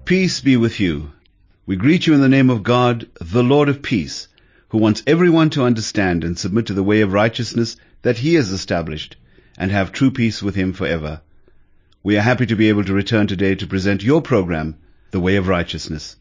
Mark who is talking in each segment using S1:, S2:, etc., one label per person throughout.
S1: Peace be with you. We greet you in the name of God, the Lord of peace, who wants everyone to understand and submit to the way of righteousness that He has established, and have true peace with Him forever. We are happy to be able to return today to present your program, The Way of Righteousness.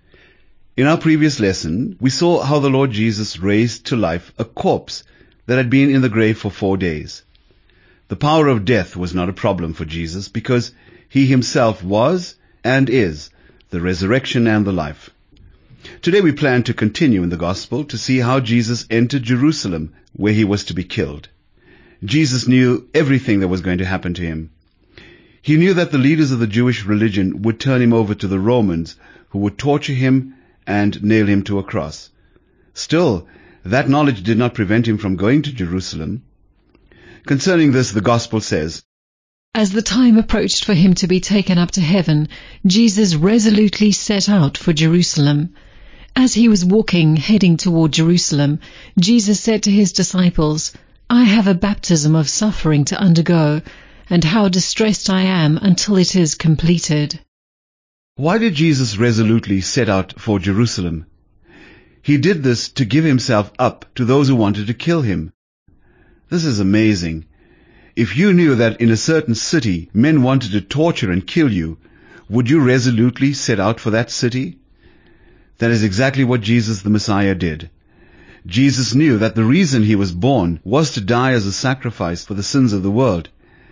S1: In our previous lesson, we saw how the Lord Jesus raised to life a corpse that had been in the grave for 4 days. The power of death was not a problem for Jesus because He Himself was and is the resurrection and the life. Today we plan to continue in the Gospel to see how Jesus entered Jerusalem, where He was to be killed. Jesus knew everything that was going to happen to Him. He knew that the leaders of the Jewish religion would turn Him over to the Romans, who would torture Him and nail Him to a cross. Still, that knowledge did not prevent Him from going to Jerusalem. Concerning this, the Gospel says,
S2: As the time approached for Him to be taken up to heaven, Jesus resolutely set out for Jerusalem. As He was walking, heading toward Jerusalem, Jesus said to His disciples, I have a baptism of suffering to undergo, and how distressed I am until it is completed.
S1: Why did Jesus resolutely set out for Jerusalem? He did this to give Himself up to those who wanted to kill Him. This is amazing. If you knew that in a certain city men wanted to torture and kill you, would you resolutely set out for that city? That is exactly what Jesus the Messiah did. Jesus knew that the reason He was born was to die as a sacrifice for the sins of the world.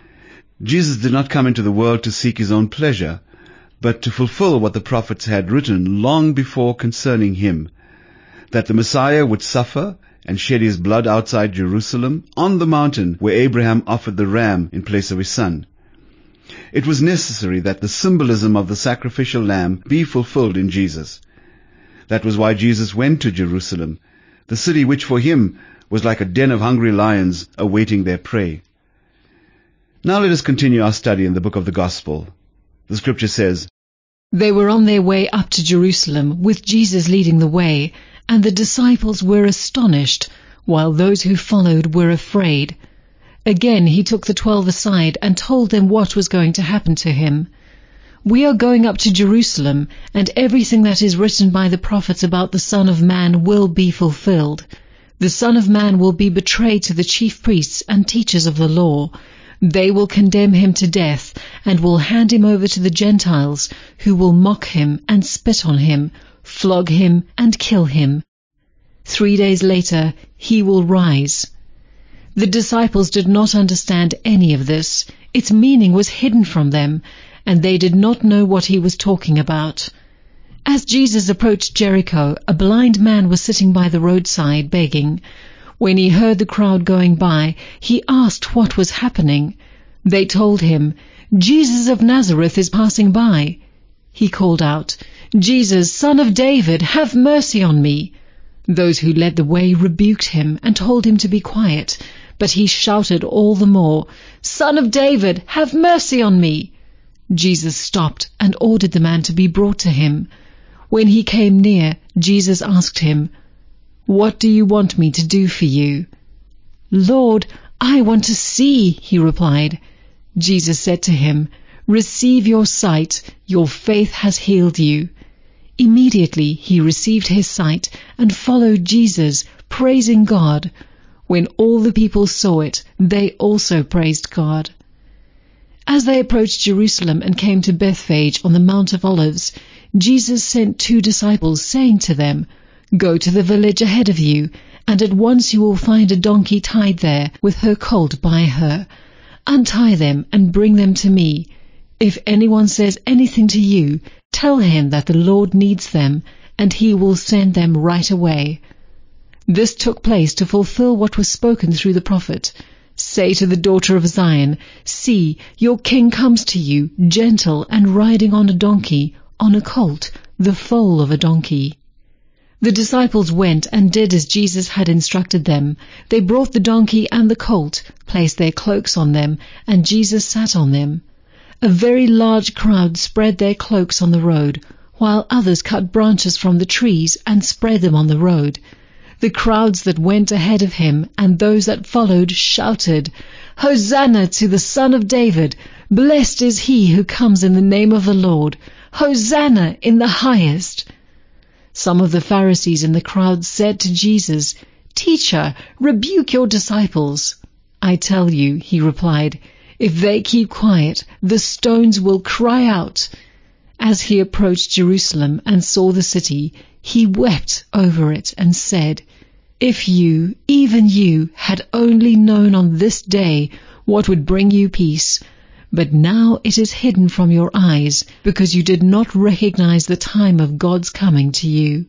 S1: Jesus did not come into the world to seek His own pleasure, but to fulfill what the prophets had written long before concerning Him, that the Messiah would suffer and shed His blood outside Jerusalem, on the mountain where Abraham offered the ram in place of his son. It was necessary that the symbolism of the sacrificial lamb be fulfilled in Jesus. That was why Jesus went to Jerusalem, the city which for Him was like a den of hungry lions awaiting their prey. Now let us continue our study in the book of the Gospel. The scripture says,
S2: They were on their way up to Jerusalem, with Jesus leading the way, and the disciples were astonished, while those who followed were afraid. Again He took the 12 aside and told them what was going to happen to Him. We are going up to Jerusalem, and everything that is written by the prophets about the Son of Man will be fulfilled. The Son of Man will be betrayed to the chief priests and teachers of the law. They will condemn Him to death, and will hand Him over to the Gentiles, who will mock Him and spit on Him, flog Him and kill Him. 3 days later He will rise. The disciples did not understand any of this. Its meaning was hidden from them, and they did not know what He was talking about. As Jesus approached Jericho, a blind man was sitting by the roadside begging. When he heard the crowd going by, he asked what was happening. They told him, Jesus of Nazareth is passing by. He called out, Jesus, Son of David, have mercy on me. Those who led the way rebuked him and told him to be quiet, but he shouted all the more, Son of David, have mercy on me. Jesus stopped and ordered the man to be brought to Him. When he came near, Jesus asked him, What do you want me to do for you? Lord, I want to see, he replied. Jesus said to him, Receive your sight, your faith has healed you. Immediately he received his sight and followed Jesus, praising God. When all the people saw it, they also praised God. As they approached Jerusalem and came to Bethphage on the Mount of Olives, Jesus sent 2 disciples, saying to them, Go to the village ahead of you, and at once you will find a donkey tied there, with her colt by her. Untie them and bring them to me. If anyone says anything to you, tell him that the Lord needs them, and He will send them right away. This took place to fulfill what was spoken through the prophet. Say to the daughter of Zion, See, your king comes to you, gentle and riding on a donkey, on a colt, the foal of a donkey. The disciples went and did as Jesus had instructed them. They brought the donkey and the colt, placed their cloaks on them, and Jesus sat on them. A very large crowd spread their cloaks on the road, while others cut branches from the trees and spread them on the road. The crowds that went ahead of Him and those that followed shouted, Hosanna to the Son of David! Blessed is He who comes in the name of the Lord! Hosanna in the highest!" Some of the Pharisees in the crowd said to Jesus, "Teacher, rebuke your disciples." "I tell you," he replied, "if they keep quiet, the stones will cry out." As he approached Jerusalem and saw the city, he wept over it and said, "If you, even you, had only known on this day what would bring you peace, but now it is hidden from your eyes because you did not recognize the time of God's coming to you."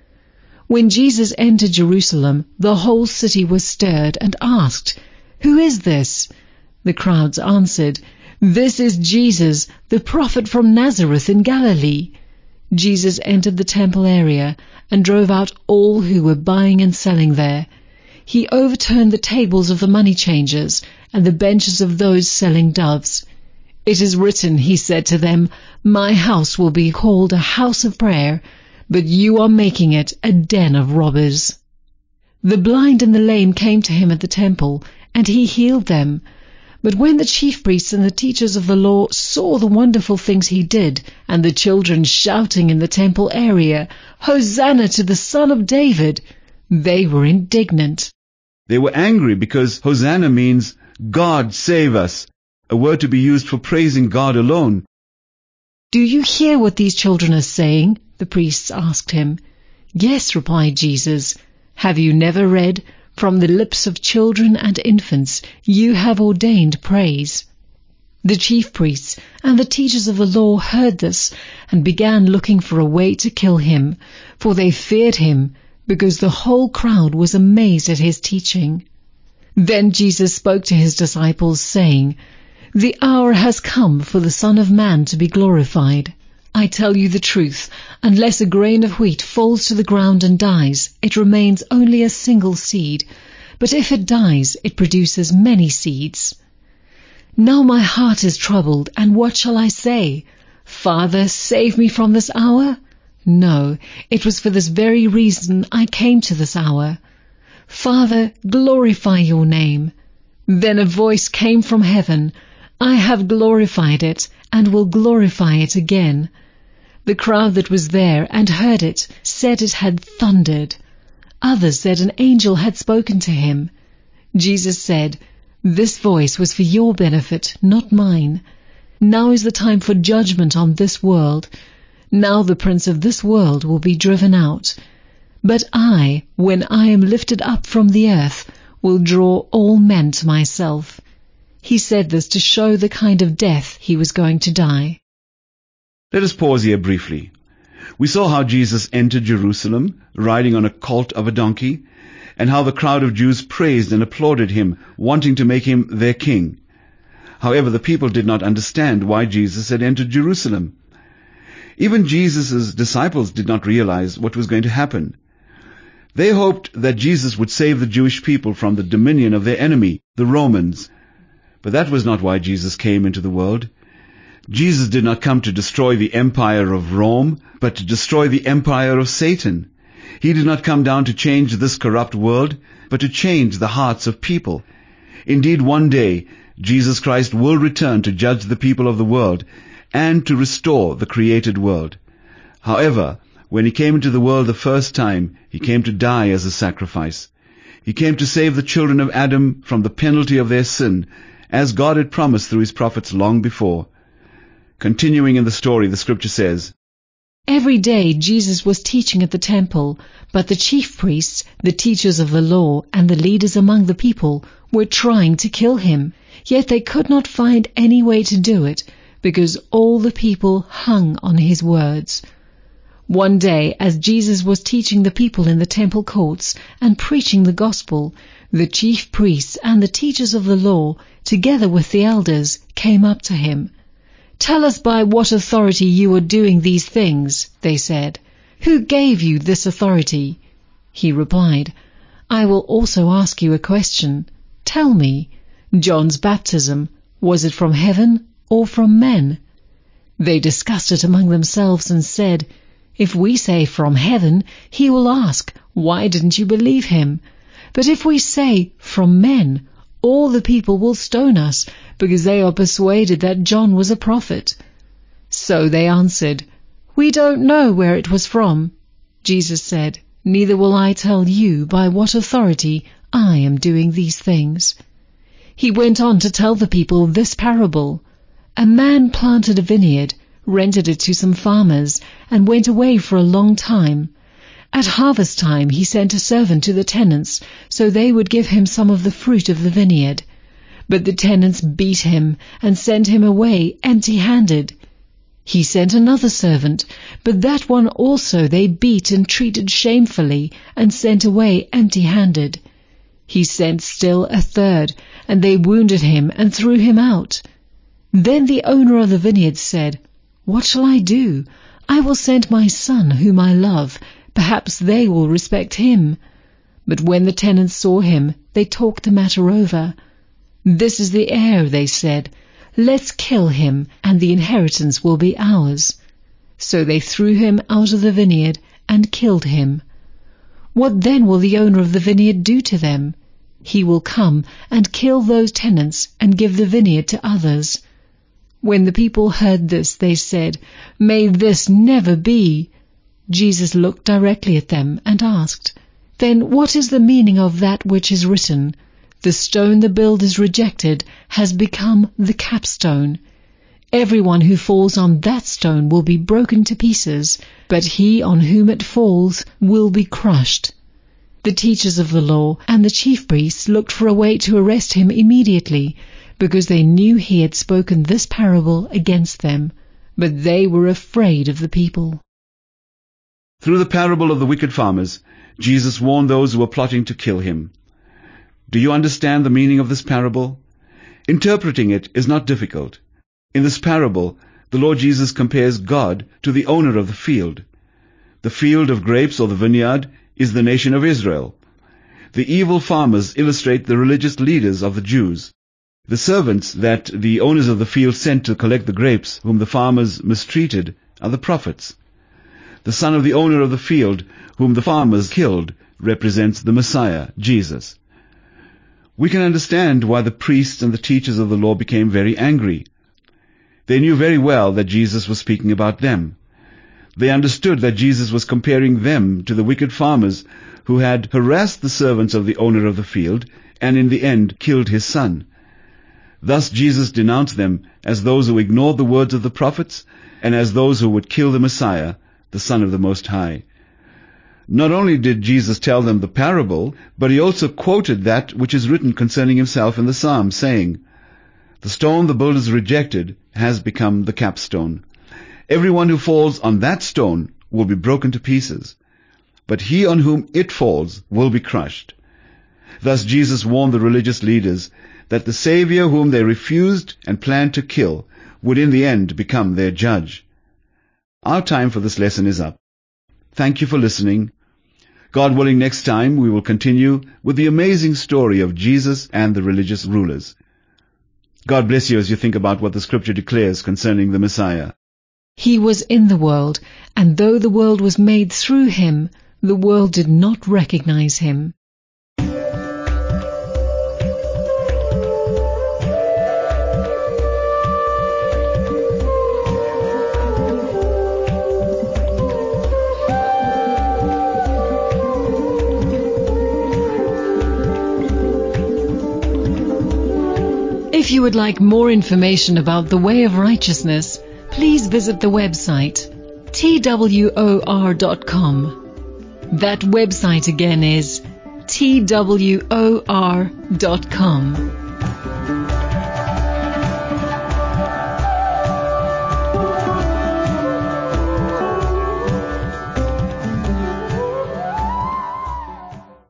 S2: When Jesus entered Jerusalem, the whole city was stirred and asked, "Who is this?" The crowds answered, "This is Jesus, the prophet from Nazareth in Galilee." Jesus entered the temple area and drove out all who were buying and selling there. He overturned the tables of the money changers and the benches of those selling doves. "It is written," he said to them, "My house will be called a house of prayer, but you are making it a den of robbers." The blind and the lame came to him at the temple, and he healed them. But when the chief priests and the teachers of the law saw the wonderful things he did, and the children shouting in the temple area, "Hosanna to the Son of David," they were indignant.
S1: They were angry because Hosanna means God save us, a word to be used for praising God alone.
S2: "Do you hear what these children are saying?" the priests asked him. "Yes," replied Jesus. "Have you never read, 'From the lips of children and infants you have ordained praise'?" The chief priests and the teachers of the law heard this and began looking for a way to kill him, for they feared him, because the whole crowd was amazed at his teaching. Then Jesus spoke to his disciples, saying, "The hour has come for the Son of Man to be glorified. I tell you the truth, unless a grain of wheat falls to the ground and dies, it remains only a single seed, but if it dies, it produces many seeds. Now my heart is troubled, and what shall I say? Father, save me from this hour? No, it was for this very reason I came to this hour. Father, glorify your name." Then a voice came from heaven, "I have glorified it, and will glorify it again." The crowd that was there and heard it said it had thundered. Others said an angel had spoken to him. Jesus said, "This voice was for your benefit, not mine. Now is the time for judgment on this world. Now the prince of this world will be driven out. But I, when I am lifted up from the earth, will draw all men to myself." He said this to show the kind of death he was going to die.
S1: Let us pause here briefly. We saw how Jesus entered Jerusalem, riding on a colt of a donkey, and how the crowd of Jews praised and applauded him, wanting to make him their king. However, the people did not understand why Jesus had entered Jerusalem. Even Jesus' disciples did not realize what was going to happen. They hoped that Jesus would save the Jewish people from the dominion of their enemy, the Romans. But that was not why Jesus came into the world. Jesus did not come to destroy the empire of Rome, but to destroy the empire of Satan. He did not come down to change this corrupt world, but to change the hearts of people. Indeed, one day, Jesus Christ will return to judge the people of the world and to restore the created world. However, when he came into the world the first time, he came to die as a sacrifice. He came to save the children of Adam from the penalty of their sin, as God had promised through his prophets long before. Continuing in the story, the scripture says,
S2: Every day Jesus was teaching at the temple, but the chief priests, the teachers of the law, and the leaders among the people were trying to kill him. Yet they could not find any way to do it, because all the people hung on his words. One day, as Jesus was teaching the people in the temple courts and preaching the gospel, the chief priests and the teachers of the law, together with the elders, came up to him. "Tell us by what authority you are doing these things," they said. "Who gave you this authority?" He replied, "I will also ask you a question. Tell me, John's baptism, was it from heaven or from men?" They discussed it among themselves and said, "If we say from heaven, he will ask, 'Why didn't you believe him?' But if we say from men, all the people will stone us, because they are persuaded that John was a prophet." So they answered, "We don't know where it was from." Jesus said, "Neither will I tell you by what authority I am doing these things." He went on to tell the people this parable. A man planted a vineyard, rented it to some farmers, and went away for a long time. At harvest time he sent a servant to the tenants, so they would give him some of the fruit of the vineyard. But the tenants beat him and sent him away empty-handed. He sent another servant, but that one also they beat and treated shamefully and sent away empty-handed. He sent still a third, and they wounded him and threw him out. Then the owner of the vineyard said, "What shall I do? I will send my son whom I love. Perhaps they will respect him." But when the tenants saw him, they talked the matter over. "This is the heir," they said. "Let's kill him, and the inheritance will be ours." So they threw him out of the vineyard and killed him. What then will the owner of the vineyard do to them? He will come and kill those tenants and give the vineyard to others. When the people heard this, they said, "May this never be." Jesus looked directly at them and asked, "Then what is the meaning of that which is written? The stone the builders rejected has become the capstone. Everyone who falls on that stone will be broken to pieces, but he on whom it falls will be crushed." The teachers of the law and the chief priests looked for a way to arrest him immediately, because they knew he had spoken this parable against them, but they were afraid of the people.
S1: Through the parable of the wicked farmers, Jesus warned those who were plotting to kill him. Do you understand the meaning of this parable? Interpreting it is not difficult. In this parable, the Lord Jesus compares God to the owner of the field. The field of grapes or the vineyard is the nation of Israel. The evil farmers illustrate the religious leaders of the Jews. The servants that the owners of the field sent to collect the grapes, whom the farmers mistreated, are the prophets. The son of the owner of the field, whom the farmers killed, represents the Messiah, Jesus. We can understand why the priests and the teachers of the law became very angry. They knew very well that Jesus was speaking about them. They understood that Jesus was comparing them to the wicked farmers who had harassed the servants of the owner of the field and in the end killed his son. Thus Jesus denounced them as those who ignored the words of the prophets and as those who would kill the Messiah, the Son of the Most High. Not only did Jesus tell them the parable, but he also quoted that which is written concerning himself in the Psalm, saying, "The stone the builders rejected has become the capstone. Everyone who falls on that stone will be broken to pieces, but he on whom it falls will be crushed." Thus Jesus warned the religious leaders that the Savior whom they refused and planned to kill would in the end become their judge. Our time for this lesson is up. Thank you for listening. God willing, next time we will continue with the amazing story of Jesus and the religious rulers. God bless you as you think about what the Scripture declares concerning the Messiah.
S2: He was in the world, and though the world was made through him, the world did not recognize him. If you would like more information about the way of righteousness, please visit the website twor.com. That website again is twor.com.